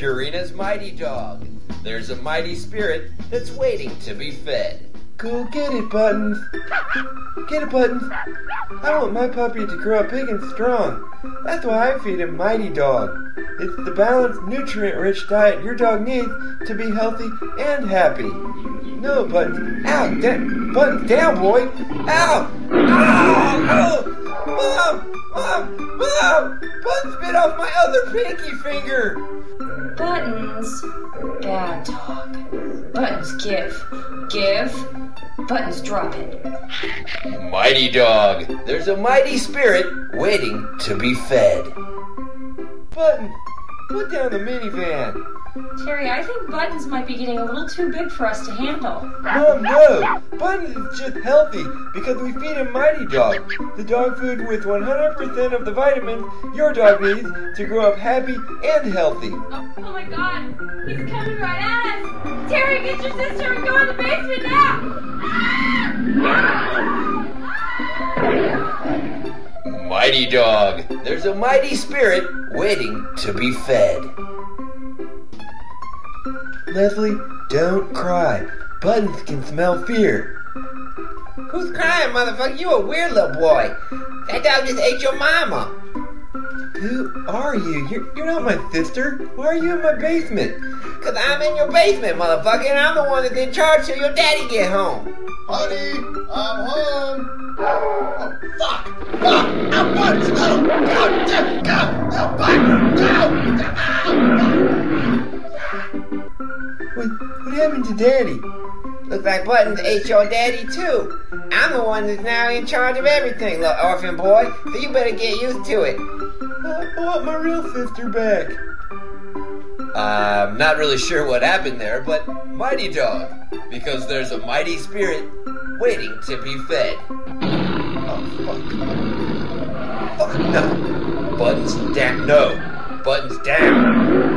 Purina's Mighty Dog. There's a mighty spirit that's waiting to be fed. Go get it, Buttons. Get it, Buttons. I want my puppy to grow up big and strong. That's why I feed him Mighty Dog. It's the balanced, nutrient-rich diet your dog needs to be healthy and happy. No, Buttons. Ow! Buttons, down, boy! Ow! Ow! Oh! Mom! Buttons bit off my other pinky finger! Buttons. Bad dog. Buttons, give. Buttons, drop it. Mighty Dog. There's a mighty spirit waiting to be fed. Buttons, put down the minivan. Terry, I think Buttons might be getting a little too big for us to handle. Mom, no! Buttons is just healthy because we feed him Mighty Dog, the dog food with 100% of the vitamins your dog needs to grow up happy and healthy. Oh my God! He's coming right at us! Terry, get your sister and go in the basement now! Mighty Dog. There's a mighty spirit waiting to be fed. Leslie, don't cry. Buttons can smell fear. Who's crying, motherfucker? You a weird little boy. That dog just ate your mama. Who are you? You're not my sister. Why are you in my basement? Cause I'm in your basement, motherfucker, and I'm the one that's in charge till your daddy get home. Honey, I'm home. Oh, fuck! I'm Buttons! What happened to Daddy? Looks like Buttons ate your daddy, too. I'm the one that's now in charge of everything, little orphan boy, so you better get used to it. I want my real sister back. I'm not really sure what happened there, but Mighty Dog, because there's a mighty spirit waiting to be fed. Oh, fuck. Fuck, no. Buttons down. No. Buttons down.